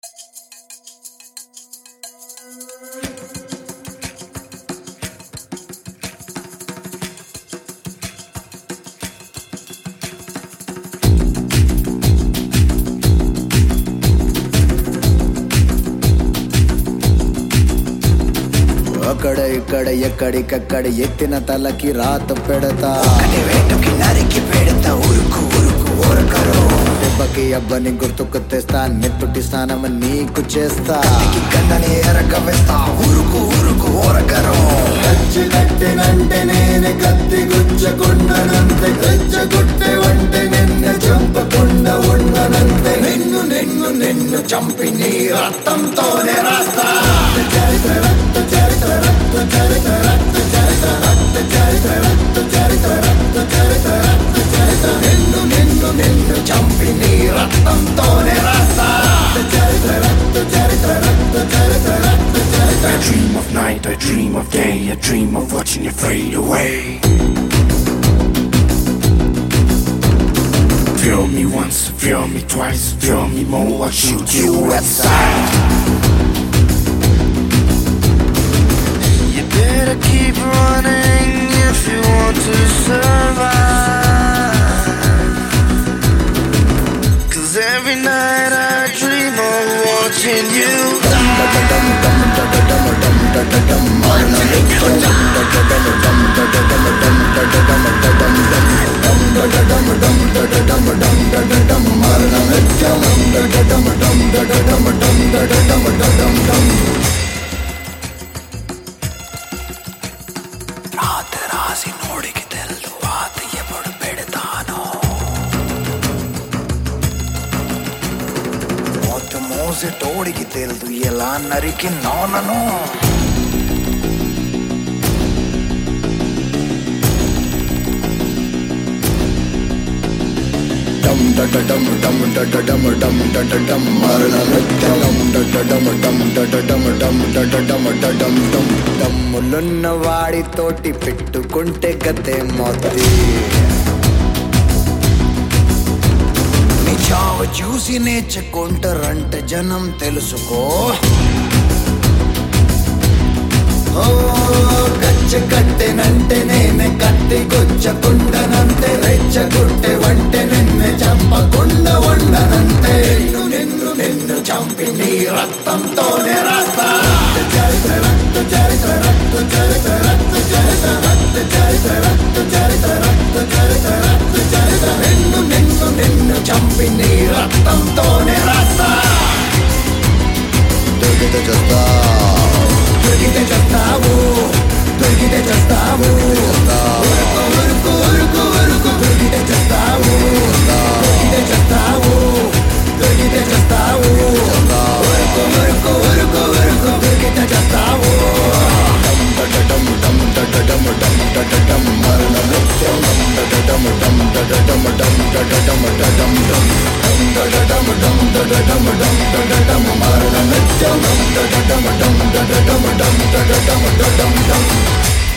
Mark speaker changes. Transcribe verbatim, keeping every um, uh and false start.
Speaker 1: అక్కడ ఇక్కడ ఎక్కడికక్కడ ఎత్తిన తలకి రాత పెడతా
Speaker 2: వేటుకి నరికి పెడతా ఉరుకు ఉరుకు ఊరకరు
Speaker 1: దెబ్బకి అబ్బని గుర్తుకు తెస్తా నెత్తుటి స్నానం నీకు చేస్తా
Speaker 2: కన్నని ఎరక వేస్తా ఉరుకు ఉరుకు ఊరకరు
Speaker 1: కచ్చి కట్టినంటే నేనే కత్తి గుచ్చకుండనంతే రెచ్చగొట్టే వంటే నిన్ను చంపకుండా ఉండనంతే
Speaker 2: నిన్ను నిన్ను నిన్ను చంపి నీ రక్తంతోనే రాస్తా
Speaker 1: చరిత్ర రక్త చరిత్ర రక్త చరిత్ర రక్త చరిత్ర రక్త చరిత్ర రక్త చరిత్ర రక్త చరిత్ర రక్త చరిత్ర
Speaker 2: నిన్ను నిన్ను నిన్ను చంపి నీ రక్తంతోనే రాస్తా
Speaker 1: చరిత్ర రక్త చరిత్ర రక్త చరిత్ర రక్త చరిత్ర
Speaker 2: I dream of night, I dream of day, I dream of watching you fade away. Feel me once, feel me twice, feel me more, I'll shoot you at sight. You better keep running if you want to survive. Cause every night I dream of watching you రాత రాసి నోడికి తెలుసు వాత ఎప్పుడు పెడతాను
Speaker 1: మోత మోసే తోడికి తెలుసు ఎలా నరికి నోనను డమ్ డడ డమ్ డమ్ డడ డమ్ డమ్ డడ డమ్ మరణ నృత్యం డడ డమ్ డమ్ డడ డమ్ డమ్ డడ డమ్ డడమ్ డమ్ దమ్ములున్న వాడితోటి పెట్టుకుంటే గతే మోతి నీ చావు చూసి నేర్చుకుంటారంట జనం తెలుసుకో ఓ గచ్చ కట్టెనంటే నేనే కత్తి గుచ్చకుండనంతే రెచ్చగొట్టే వంటే నిన్నే చంపకుండా ఉండనంతే
Speaker 2: నిన్ను నిన్ను నిన్ను చంపి నీ రక్తంతోనే రాస్తా
Speaker 1: చరిత్ర రక్త చరిత్ర రక్త చరిత్ర రక్త చరిత్ర రక్త చరిత్ర రక్త చరిత్ర రక్త చరిత్ర రక్త చరిత్ర
Speaker 2: నిన్ను నిన్ను నిన్ను చంపి నీ రక్తంతోనే రాస్తా
Speaker 1: దొరికితే చేస్తావు
Speaker 2: దొరికితే చేస్తావు దొరికితే చేస్తావు ఉరుకు ఉరుకు ఉరుకు ఉరుకు దొరికితే చేస్తావు దొరికితే చేస్తావు దొరికితే చేస్తావు ఉరుకు ఉరుకు ఉరుకు ఉరుకు దొరికితే చేస్తావు
Speaker 1: డమ్ డడ డమ్ డమ్ డడ డమ్ డమ్ డడ డమ్ మరణ నృత్యం డమ్ డడ డమ్ డమ్ డడ డమ్ డమ్ డడ డమ్ డడమ్ డమ్ డమ్ డడ డమ్ డమ్ డడ డమ్ డమ్ డడ డమ్ మరణ నృత్యం డమ్ డడ డమ్ డమ్ డడ డమ్ డమ్ డడ డమ్ డడమ్ డమ్